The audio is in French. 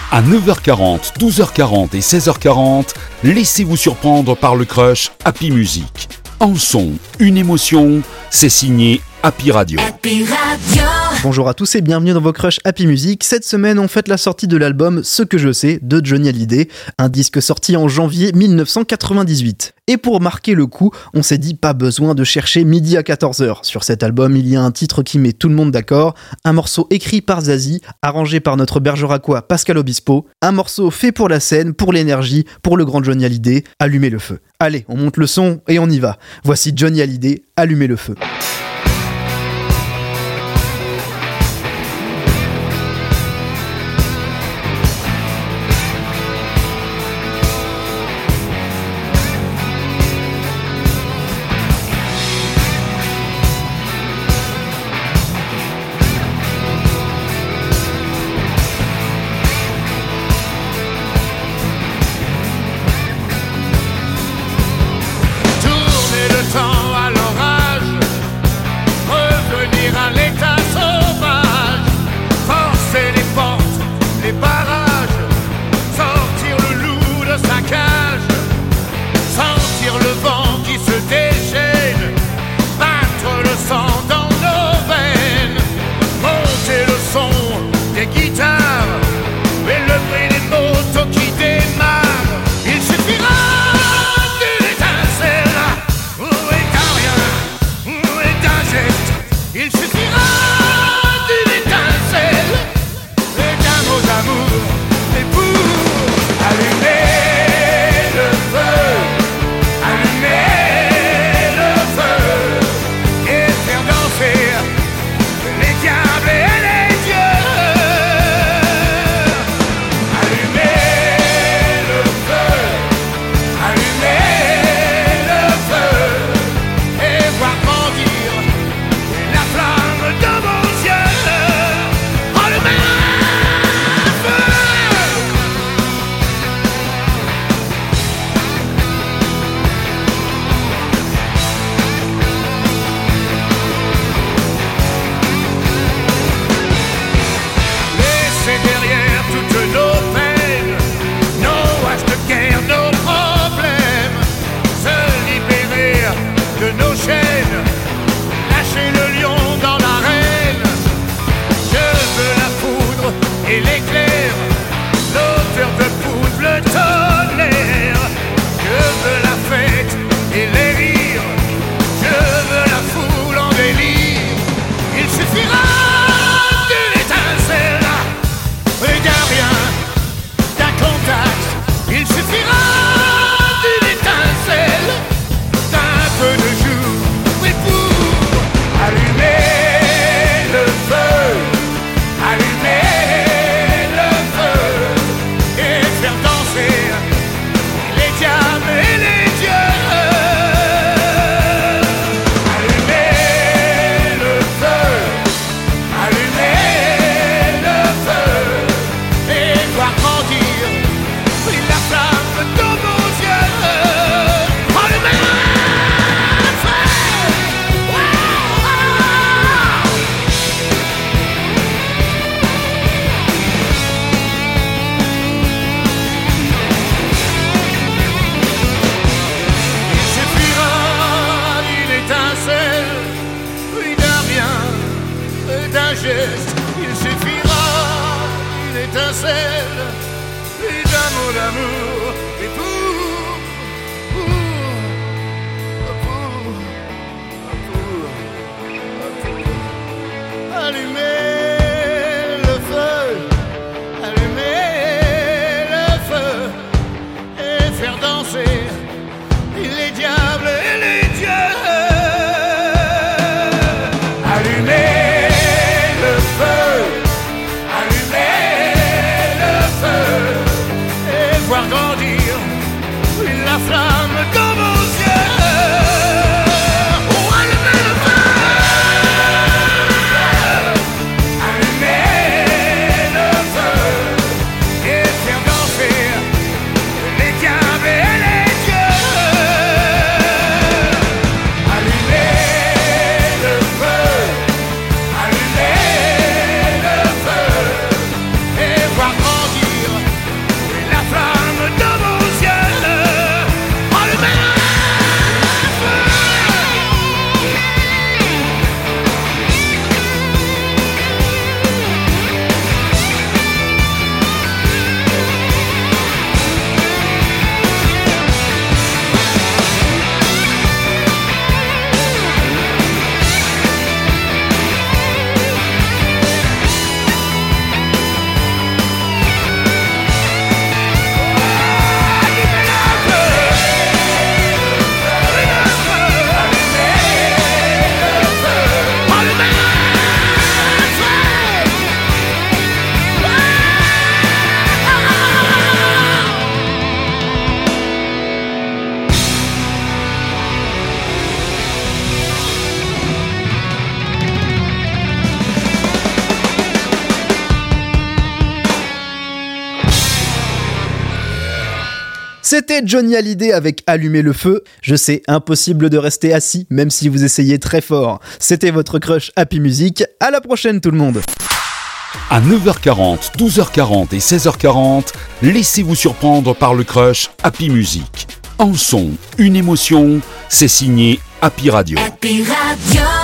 À 9h40, 12h40 et 16h40, laissez-vous surprendre par le crush Happy Music. Un son, une émotion, c'est signé Happy Radio. Happy Radio. Bonjour à tous et bienvenue dans vos crushs Happy Music. Cette semaine, on fête la sortie de l'album Ce que je sais de Johnny Hallyday, un disque sorti en janvier 1998. Et pour marquer le coup, on s'est dit pas besoin de chercher midi à 14h. Sur cet album, il y a un titre qui met tout le monde d'accord, un morceau écrit par Zazie, arrangé par notre bergeracois Pascal Obispo, un morceau fait pour la scène, pour l'énergie, pour le grand Johnny Hallyday, Allumez le feu. Allez, on monte le son et on y va. Voici Johnny Hallyday, Allumez le feu. Il suffira d'une étincelle et d'un mot d'amour et pour allumer le feu et faire danser les diables et les dieux. La flamme dans vos yeux. Oh, allumez le feu. Allumez le feu et faire danser les diables et les dieux. Allumez le feu. Allumez le feu et voir grandir C'était Johnny Hallyday avec Allumer le feu. Je sais, impossible de rester assis, même si vous essayez très fort. C'était votre crush Happy Music. À la prochaine tout le monde. À 9h40, 12h40 et 16h40, laissez-vous surprendre par le crush Happy Music. Un son, une émotion, c'est signé Happy Radio. Happy Radio.